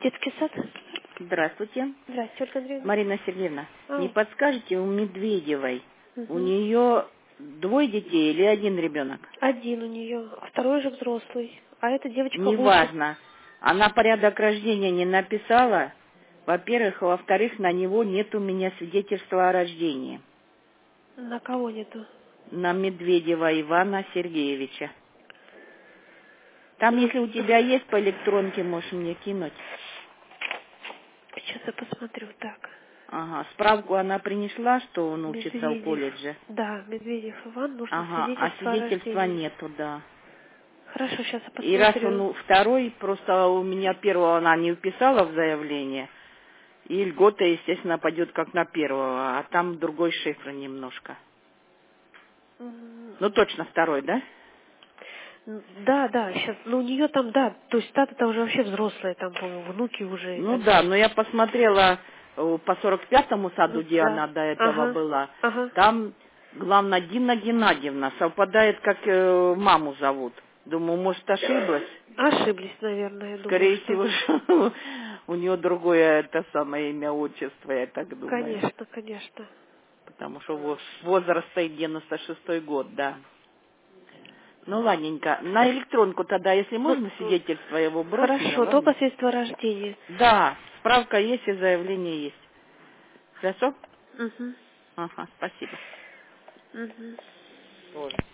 Детский сад? Здравствуйте. Здравствуйте, Ольга Андреевна. Марина Сергеевна, не А, подскажете у Медведевой, у мгм. нее двое детей или один ребенок? Один у нее, второй же взрослый. А эта девочка учится. Неважно. Она порядок рождения не написала. Во-первых, во-вторых, на него нет у меня свидетельства о рождении. На кого нету? На Медведева Ивана Сергеевича. Там, Ну, если у тебя есть по электронке, можешь мне кинуть. сейчас я посмотрю. Так, Ага, справку она принесла, что он учится в Медведев. колледже. Да, Медведев Иван, нужно Ага, а свидетельство о свидетельства рождении. нету, да. Хорошо, сейчас я И раз посмотрю. он второй, просто у меня первого она не вписала в заявление, и льгота, естественно, пойдет как на первого, а там другой шифр немножко. М, Ну, точно второй, да? Да, да, сейчас, ну у нее там, да, то есть тата-то уже вообще взрослая, там, по-моему, внуки уже и Ну так да, далее. но я посмотрела по 45-му саду, Ну где да, она до этого ага, была. ага. Там, главное, Дина Геннадьевна, совпадает, как маму зовут. Думаю, может, ошиблась? Ошиблись, наверное, я думаю, Скорее что. всего, что у нее другое это самое имя, отчество, я так думаю. Конечно, конечно. Потому что возраст стоит 96-й год, да. Ну, ладненько. На электронку тогда, если Ну, можно, свидетельство его брось мне, хорошо, только ладно? свидетельство о рождении. Да, справка есть и заявление есть. Хорошо? Угу. Ага, спасибо. Угу. Тоже.